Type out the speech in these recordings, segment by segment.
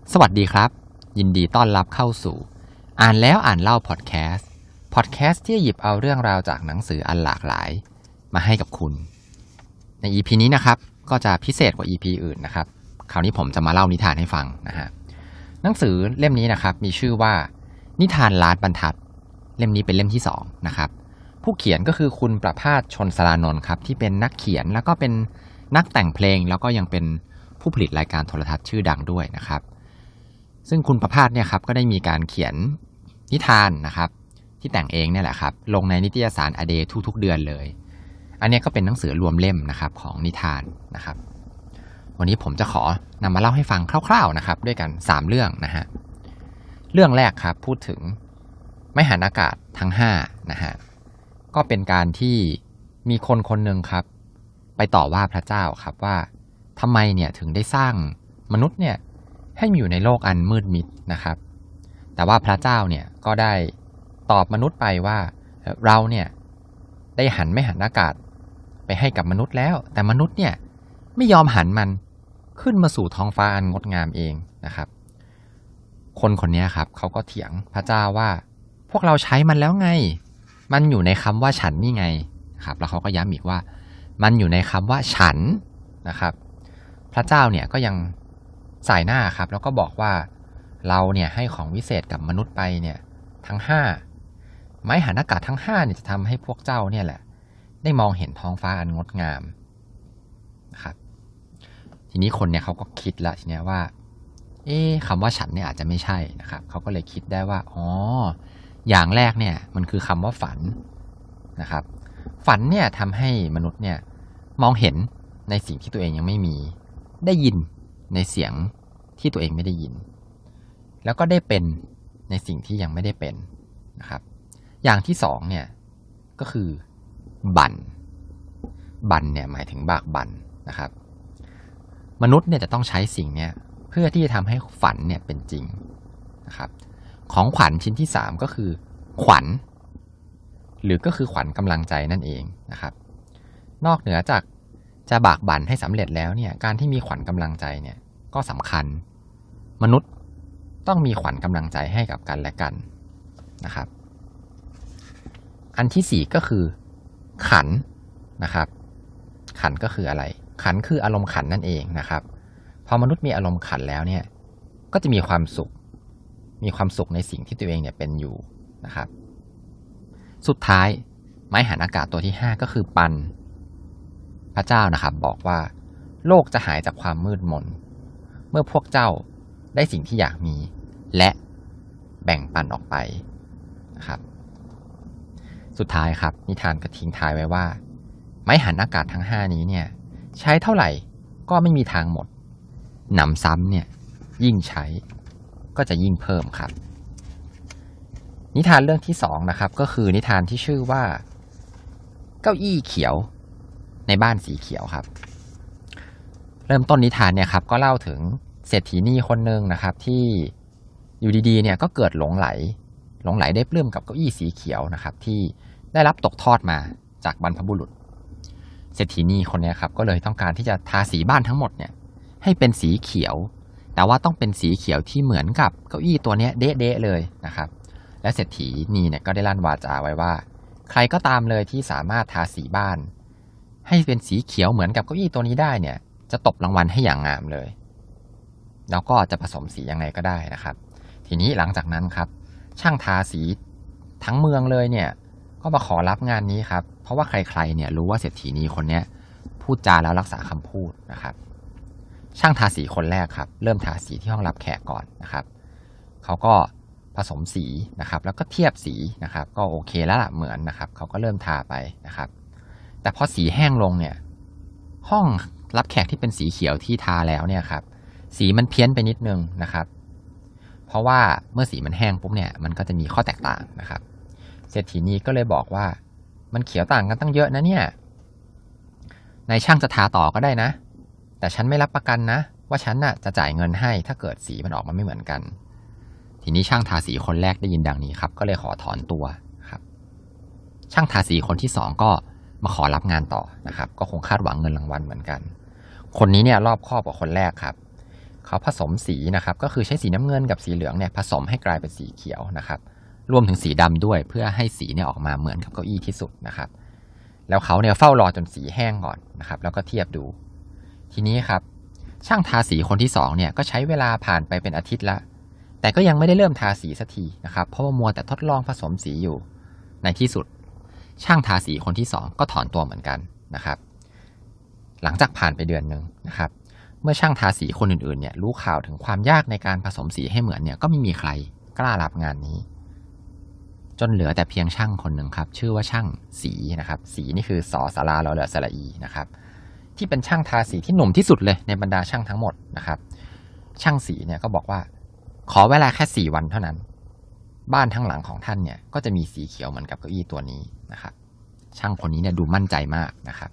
สวัสดีครับยินดีต้อนรับเข้าสู่อ่านแล้วอ่านเล่าพอดแคสต์ที่หยิบเอาเรื่องราวจากหนังสืออันหลากหลายมาให้กับคุณใน EP นี้นะครับก็จะพิเศษกว่า EP อื่นนะครับคราวนี้ผมจะมาเล่านิทานให้ฟังนะฮะหนังสือเล่มนี้นะครับมีชื่อว่านิทานล้านบรรทัดเล่มนี้เป็นเล่มที่2นะครับผู้เขียนก็คือคุณประภาส ชนสรานนท์ครับที่เป็นนักเขียนแล้วก็เป็นนักแต่งเพลงแล้วก็ยังเป็นผู้ผลิตรายการโทรทัศน์ชื่อดังด้วยนะครับซึ่งคุณประภาสเนี่ยครับก็ได้มีการเขียนนิทานนะครับที่แต่งเองเนี่ยแหละครับลงในนิตยสารอเดย์ทุกๆเดือนเลยอันนี้ก็เป็นหนังสือรวมเล่มนะครับของนิทานนะครับวันนี้ผมจะขอนำมาเล่าให้ฟังคร่าวๆนะครับด้วยกัน3เรื่องนะฮะเรื่องแรกครับพูดถึงไม้หันอากาศทั้ง5นะฮะก็เป็นการที่มีคนคนหนึ่งครับไปต่อว่าพระเจ้าครับว่าทำไมเนี่ยถึงได้สร้างมนุษย์เนี่ยให้มีอยู่ในโลกอันมืดมิดนะครับแต่ว่าพระเจ้าเนี่ยก็ได้ตอบมนุษย์ไปว่าเราเนี่ยได้หันไม่หันอากาศไปให้กับมนุษย์แล้วแต่มนุษย์เนี่ยไม่ยอมหันมันขึ้นมาสู่ท้องฟ้าอันงดงามเองนะครับคนนี้ครับเขาก็เถียงพระเจ้าว่าพวกเราใช้มันแล้วไงมันอยู่ในคำว่าฉันนี่ไงครับแล้วเขาก็ย้ำอีกว่ามันอยู่ในคำว่าฉันนะครับพระเจ้าเนี่ยก็ยังสายหน้าครับแล้วก็บอกว่าเราเนี่ยให้ของวิเศษกับมนุษย์ไปเนี่ยทั้ง5ไม้หันอากาศทั้ง5เนี่ยจะทำให้พวกเจ้าเนี่ยแหละได้มองเห็นท้องฟ้าอันงดงามนะครับทีนี้คนเนี่ยเขาก็คิดละทีเนี้ยว่าคำว่าฉันเนี่ยอาจจะไม่ใช่นะครับเขาก็เลยคิดได้ว่าอย่างแรกเนี่ยมันคือคำว่าฝันนะครับฝันเนี่ยทำให้มนุษย์เนี่ยมองเห็นในสิ่งที่ตัวเองยังไม่มีได้ยินในเสียงที่ตัวเองไม่ได้ยินแล้วก็ได้เป็นในสิ่งที่ยังไม่ได้เป็นนะครับอย่างที่2เนี่ยก็คือบั่นเนี่ยหมายถึงบากบั่นนะครับมนุษย์เนี่ยจะต้องใช้สิ่งเนี้ยเพื่อที่จะทำให้ฝันเนี่ยเป็นจริงนะครับของขวัญชิ้นที่3ก็คือขวัญหรือก็คือขวัญกำลังใจนั่นเองนะครับนอกเหนือจากจะบากบั่นให้สำเร็จแล้วเนี่ยการที่มีขวัญกำลังใจเนี่ยก็สำคัญมนุษย์ต้องมีขวัญกำลังใจให้กับกันและกันนะครับอันที่4ก็คือขันนะครับขันก็คืออะไรขันคืออารมณ์ขันนั่นเองนะครับพอมนุษย์มีอารมณ์ขันแล้วเนี่ยก็จะมีความสุขในสิ่งที่ตัวเองเนี่ยเป็นอยู่นะครับสุดท้ายไม้หันอากาศตัวที่5ก็คือปันพระเจ้านะครับบอกว่าโลกจะหายจากความมืดมนเมื่อพวกเจ้าได้สิ่งที่อยากมีและแบ่งปันออกไปนะครับสุดท้ายครับนิทานก็ทิ้งท้ายไว้ว่าไม้หันอากาศทั้ง5นี้เนี่ยใช้เท่าไหร่ก็ไม่มีทางหมดหนำซ้ำเนี่ยยิ่งใช้ก็จะยิ่งเพิ่มครับนิทานเรื่องที่2นะครับก็คือนิทานที่ชื่อว่าเก้าอี้เขียวในบ้านสีเขียวครับเริ่มต้นนิทานเนี่ยครับก็เล่าถึงเศรษฐีนีคนหนึ่งนะครับที่อยู่ดีๆเนี่ยก็เกิดหลงไหลได้ปลื้มกับเก้าอี้สีเขียวนะครับที่ได้รับตกทอดมาจากบรรพบุรุษเศรษฐีนีคนนี้ครับก็เลยต้องการที่จะทาสีบ้านทั้งหมดเนี่ยให้เป็นสีเขียวแต่ว่าต้องเป็นสีเขียวที่เหมือนกับเก้าอี้ตัวนี้เด๊ะๆเลยนะครับและเศรษฐีนีเนี่ยก็ได้ลั่นวาจาไว้ว่าใครก็ตามเลยที่สามารถทาสีบ้านให้เป็นสีเขียวเหมือนกับเก้าอี้ตัวนี้ได้เนี่ยจะตบรางวัลให้อย่างงามเลยแล้วก็จะผสมสียังไงก็ได้นะครับทีนี้หลังจากนั้นครับช่างทาสีทั้งเมืองเลยเนี่ยก็มาขอรับงานนี้ครับเพราะว่าใครๆเนี่ยรู้ว่าเศรษฐีนีคนนี้พูดจาแล้วรักษาคำพูดนะครับช่างทาสีคนแรกครับเริ่มทาสีที่ห้องรับแขกก่อนนะครับเขาก็ผสมสีนะครับแล้วก็เทียบสีนะครับก็โอเคแล้วล่ะเหมือนนะครับเขาก็เริ่มทาไปนะครับแต่พอสีแห้งลงเนี่ยห้องรับแขกที่เป็นสีเขียวที่ทาแล้วเนี่ยครับสีมันเพี้ยนไปนิดนึงนะครับเพราะว่าเมื่อสีมันแห้งปุ๊บเนี่ยมันก็จะมีข้อแตกต่างนะครับเศรษฐีนีก็เลยบอกว่ามันเขียวต่างกันตั้งเยอะนะเนี่ยนายช่างจะทาต่อก็ได้นะแต่ฉันไม่รับประกันนะว่าฉันน่ะจะจ่ายเงินให้ถ้าเกิดสีมันออกมาไม่เหมือนกันทีนี้ช่างทาสีคนแรกได้ยินดังนี้ครับก็เลยขอถอนตัวครับช่างทาสีคนที่2ก็มาขอรับงานต่อนะครับก็คงคาดหวังเงินรางวัลเหมือนกันคนนี้เนี่ยรอบคอบกว่าคนแรกครับเขาผสมสีนะครับก็คือใช้สีน้ำเงินกับสีเหลืองเนี่ยผสมให้กลายเป็นสีเขียวนะครับรวมถึงสีดำด้วยเพื่อให้สีเนี่ยออกมาเหมือนกับเก้าอี้ที่สุดนะครับแล้วเขาเนี่ยเฝ้ารอจนสีแห้งก่อนนะครับแล้วก็เทียบดูทีนี้ครับช่างทาสีคนที่2เนี่ยก็ใช้เวลาผ่านไปเป็นอาทิตย์ละแต่ก็ยังไม่ได้เริ่มทาสีสักทีนะครับเพราะว่ามัวแต่ทดลองผสมสีอยู่ในที่สุดช่างทาสีคนที่2ก็ถอนตัวเหมือนกันนะครับหลังจากผ่านไปเดือนนึงนะครับเมื่อช่างทาสีคนอื่นๆเนี่ยรู้ข่าวถึงความยากในการผสมสีให้เหมือนเนี่ยก็ไม่มีใครกล้ารับงานนี้จนเหลือแต่เพียงช่างคนหนึ่งครับชื่อว่าช่างสีนะครับสีนี่คือสอสาราลอเรือสระอีนะครับที่เป็นช่างทาสีที่หนุ่มที่สุดเลยในบรรดาช่างทั้งหมดนะครับช่างสีเนี่ยก็บอกว่าขอเวลาแค่4 วันเท่านั้นบ้านทั้งหลังของท่านเนี่ยก็จะมีสีเขียวเหมือนกับเก้าอี้ตัวนี้นะครับช่างคนนี้เนี่ยดูมั่นใจมากนะครับ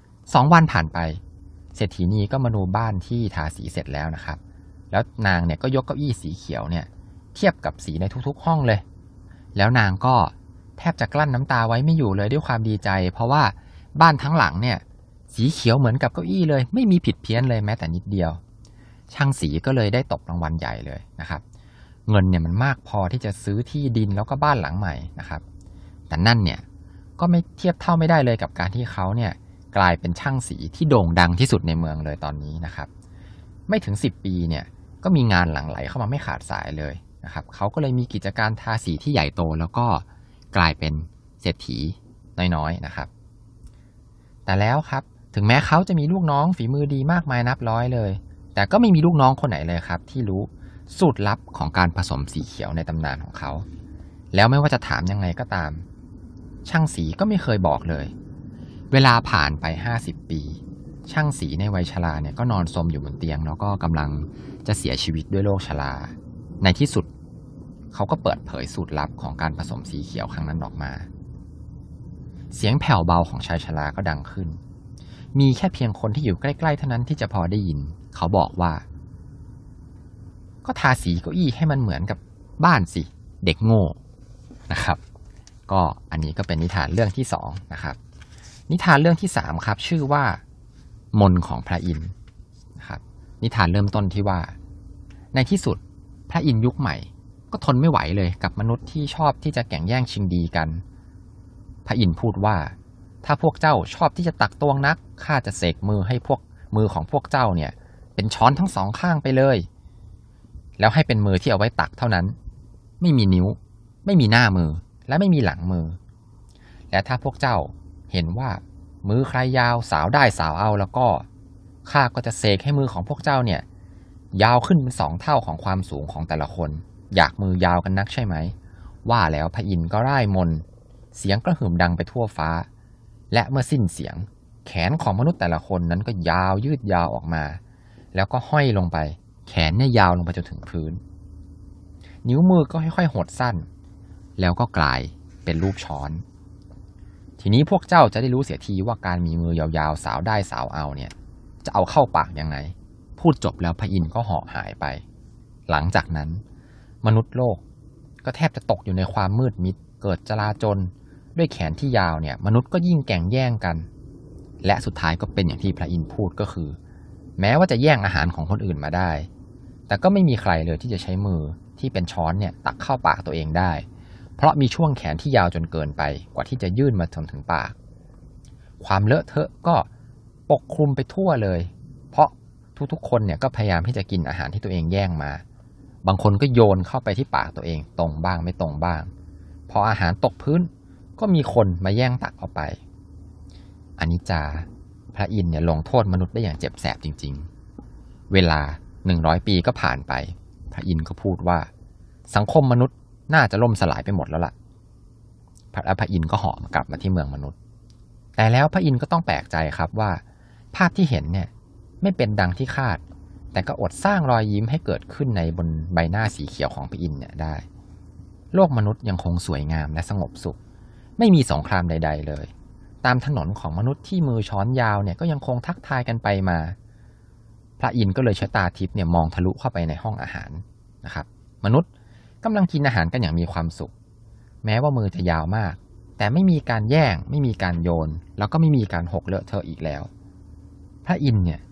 2 วันผ่านไปเศรษฐีนีก็มาดูบ้านที่ทาสีเสร็จแล้วนะครับแล้วนางเนี่ยก็ยกเก้าอี้สีเขียวเนี่ยเทียบกับสีในทุกๆห้องเลยแล้วนางก็แทบจะกลั้นน้ำตาไว้ไม่อยู่เลยด้วยความดีใจเพราะว่าบ้านทั้งหลังเนี่ยสีเขียวเหมือนกับเก้าอี้เลยไม่มีผิดเพี้ยนเลยแม้แต่นิดเดียวช่างสีก็เลยได้ตบรางวัลใหญ่เลยนะครับเงินเนี่ยมันมากพอที่จะซื้อที่ดินแล้วก็บ้านหลังใหม่นะครับแต่นั่นเนี่ยก็ไม่เทียบเท่าไม่ได้เลยกับการที่เขาเนี่ยกลายเป็นช่างสีที่โด่งดังที่สุดในเมืองเลยตอนนี้นะครับไม่ถึง10 ปีเนี่ยก็มีงานหลั่งไหลเข้ามาไม่ขาดสายเลยนะครับเขาก็เลยมีกิจการทาสีที่ใหญ่โตแล้วก็กลายเป็นเศรษฐีน้อยๆนะครับแต่แล้วครับถึงแม้เขาจะมีลูกน้องฝีมือดีมากมายนับร้อยเลยแต่ก็ไม่มีลูกน้องคนไหนเลยครับที่รู้สูตรลับของการผสมสีเขียวในตำนานของเขาแล้วไม่ว่าจะถามยังไงก็ตามช่างสีก็ไม่เคยบอกเลยเวลาผ่านไป50 ปีช่างสีในวัยชราเนี่ยก็นอนซมอยู่บนเตียงแล้วก็กำลังจะเสียชีวิตด้วยโรคชราในที่สุดเขาก็เปิดเผยสูตรลับของการผสมสีเขียวครั้งนั้นออกมาเสียงแผ่วเบาของชายชราก็ดังขึ้นมีแค่เพียงคนที่อยู่ใกล้ๆเท่านั้นที่จะพอได้ยินเขาบอกว่าก็ทาสีเก้าอี้ให้มันเหมือนกับบ้านสิเด็กโง่นะครับก็อันนี้ก็เป็นนิทานเรื่องที่2นะครับนิทานเรื่องที่3ครับชื่อว่ามนต์ของพระอินทร์นะครับนิทานเริ่มต้นที่ว่าในที่สุดพระอินทร์ยุคใหม่ก็ทนไม่ไหวเลยกับมนุษย์ที่ชอบที่จะแข่งแย่งชิงดีกันพระอินทร์พูดว่าถ้าพวกเจ้าชอบที่จะตักตวงนักข้าจะเสกมือให้พวกมือของพวกเจ้าเนี่ยเป็นช้อนทั้ง2 ข้างไปเลยแล้วให้เป็นมือที่เอาไว้ตักเท่านั้นไม่มีนิ้วไม่มีหน้ามือและไม่มีหลังมือและถ้าพวกเจ้าเห็นว่ามือใครยาวสาวได้สาวเอาแล้วก็ข้าก็จะเสกให้มือของพวกเจ้าเนี่ยยาวขึ้นเป็น2 เท่าของความสูงของแต่ละคนอยากมือยาวกันนักใช่ไหมว่าแล้วพระอินทร์ก็ร่ายมนต์เสียงกระหึ่มดังไปทั่วฟ้าและเมื่อสิ้นเสียงแขนของมนุษย์แต่ละคนนั้นก็ยาวยืดยาวออกมาแล้วก็ห้อยลงไปแขนเนี่ยยาวลงไปจนถึงพื้นนิ้วมือก็ค่อยๆหดสั้นแล้วก็กลายเป็นรูปช้อนทีนี้พวกเจ้าจะได้รู้เสียทีว่าการมีมือยาวๆสาวได้สาวเอาเนี่ยจะเอาเข้าปากยังไงพูดจบแล้วพระอินทร์ก็เหาะหายไปหลังจากนั้นมนุษย์โลกก็แทบจะตกอยู่ในความมืดมิดเกิดจลาจลด้วยแขนที่ยาวเนี่ยมนุษย์ก็ยิ่งแข่งแย่งกันและสุดท้ายก็เป็นอย่างที่พระอินทร์พูดก็คือแม้ว่าจะแย่งอาหารของคนอื่นมาได้แต่ก็ไม่มีใครเลยที่จะใช้มือที่เป็นช้อนเนี่ยตักเข้าปากตัวเองได้เพราะมีช่วงแขนที่ยาวจนเกินไปกว่าที่จะยื่นมาถึงปากความเลอะเทอะก็ปกคลุมไปทั่วเลยเพราะทุกๆคนเนี่ยก็พยายามที่จะกินอาหารที่ตัวเองแย่งมาบางคนก็โยนเข้าไปที่ปากตัวเองตรงบ้างไม่ตรงบ้างพออาหารตกพื้นก็มีคนมาแย่งตักเอาไปอนิจจาพระอินทร์เนี่ยลงโทษมนุษย์ได้อย่างเจ็บแสบจริงๆเวลา100 ปีก็ผ่านไปพระอินทร์ก็พูดว่าสังคมมนุษย์น่าจะล่มสลายไปหมดแล้วล่ะพระอินทร์ก็เหาะกลับมาที่เมืองมนุษย์แต่แล้วพระอินทร์ก็ต้องแปลกใจครับว่าภาพที่เห็นเนี่ยไม่เป็นดังที่คาดแต่ก็อดสร้างรอยยิ้มให้เกิดขึ้นในบนใบหน้าสีเขียวของพระอินทร์เนี่ยได้โลกมนุษย์ยังคงสวยงามและสงบสุขไม่มีสงครามใดๆเลยตามถนนของมนุษย์ที่มือช้อนยาวเนี่ยก็ยังคงทักทายกันไปมาพระอินทร์ก็เลยใช้ตาทิพย์เนี่ยมองทะลุเข้าไปในห้องอาหารนะครับมนุษย์กำลังกินอาหารกันอย่างมีความสุขแม้ว่ามือจะยาวมากแต่ไม่มีการแย่งไม่มีการโยนแล้วก็ไม่มีการหกเลอะเทอะอีกแล้วพระอินทร์เนี่ย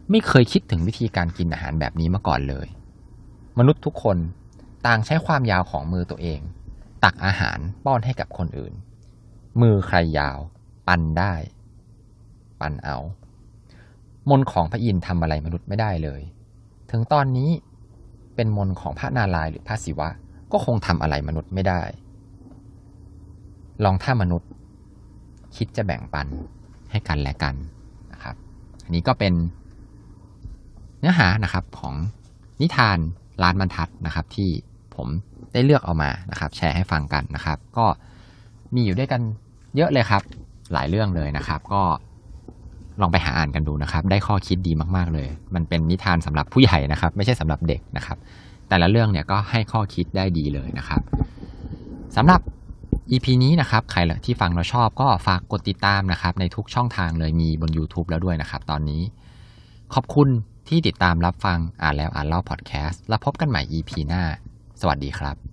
ไม่เคยคิดถึงวิธีการกินอาหารแบบนี้มาก่อนเลยมนุษย์ทุกคนต่างใช้ความยาวของมือตัวเองตักอาหารป้อนให้กับคนอื่นมือใครยาวปันได้ปันเอามนต์ของพระอินทร์ทำอะไรมนุษย์ไม่ได้เลยถึงตอนนี้เป็นมนต์ของพระนารายณ์หรือพระศิวะก็คงทำอะไรมนุษย์ไม่ได้ลองถ้ามนุษย์คิดจะแบ่งปันให้กันและกันนะครับอันนี้ก็เป็นเนื้อหานะครับของนิทานล้านบรรทัดนะครับที่ผมได้เลือกเอามานะครับแชร์ให้ฟังกันนะครับก็มีอยู่ด้วยกันเยอะเลยครับหลายเรื่องเลยนะครับก็ลองไปหาอ่านกันดูนะครับได้ข้อคิดดีมากๆเลยมันเป็นนิทานสำหรับผู้ใหญ่นะครับไม่ใช่สำหรับเด็กนะครับแต่ละเรื่องเนี่ยก็ให้ข้อคิดได้ดีเลยนะครับสำหรับ EP นี้นะครับใครที่ฟังเราชอบก็ฝากกดติดตามนะครับในทุกช่องทางเลยมีบน YouTube แล้วด้วยนะครับตอนนี้ขอบคุณที่ติดตามรับฟังอ่านแล้วอ่านเล่าพอดแคสต์แล้วพบกันใหม่ EP หน้าสวัสดีครับ